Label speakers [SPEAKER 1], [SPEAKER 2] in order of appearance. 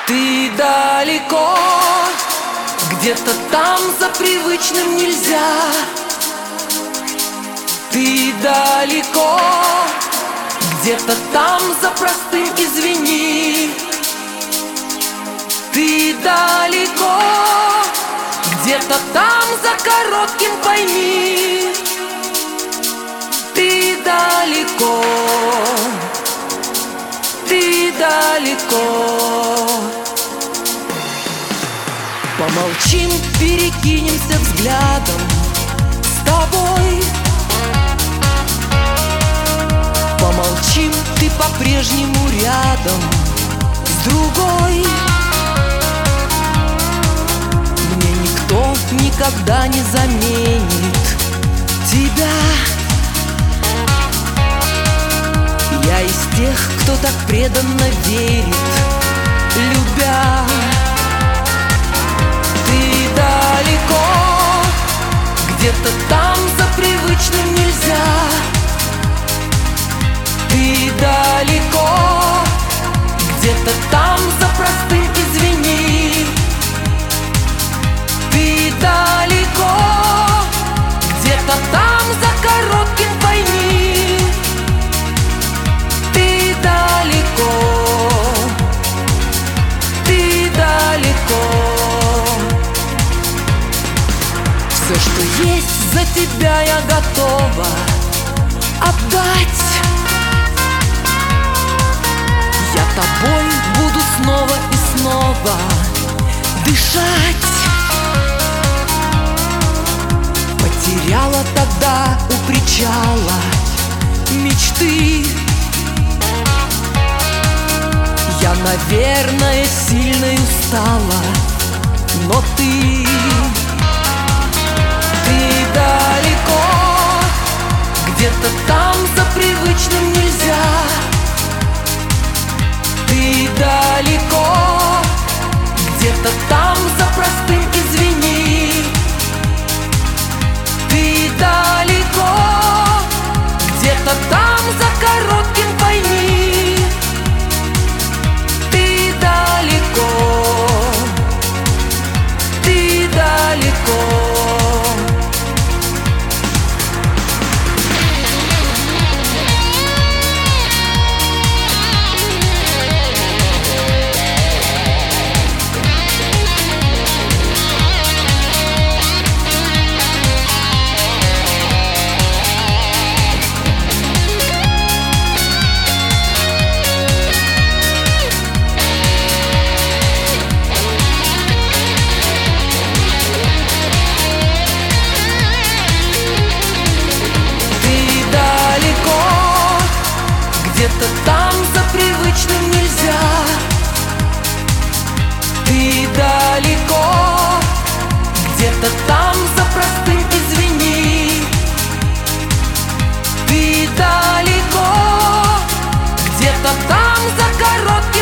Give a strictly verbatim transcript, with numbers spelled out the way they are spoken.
[SPEAKER 1] Ты далеко, где-то там за привычным нельзя. Ты далеко, где-то там за простым извини. Ты далеко, где-то там за коротким пойми. Ты далеко, ты далеко. Помолчим, перекинемся взглядом с тобой. Помолчим, ты по-прежнему рядом с другой. Мне никто никогда не заменит тебя. Я из тех, кто так преданно верит, любя. Ты далеко, где-то там за привычным нельзя. Ты далеко, где-то там за простым извини. Ты далеко, где-то там за коротким пойми. Ты далеко, ты далеко. Все, что есть, за тебя я готова отдать. Я тобой буду снова и снова дышать. Потеряла тогда у причала мечты. Я, наверное, сильно устала, но ты, ты далеко, где-то там за привычным нельзя. Ты далеко, где-то там за простым извини. Ты далеко, где-то там за коротким пойми. Ты далеко, ты далеко. Где-то там за привычным нельзя. Ты далеко, где-то там за простым извини. Ты далеко, где-то там за коротким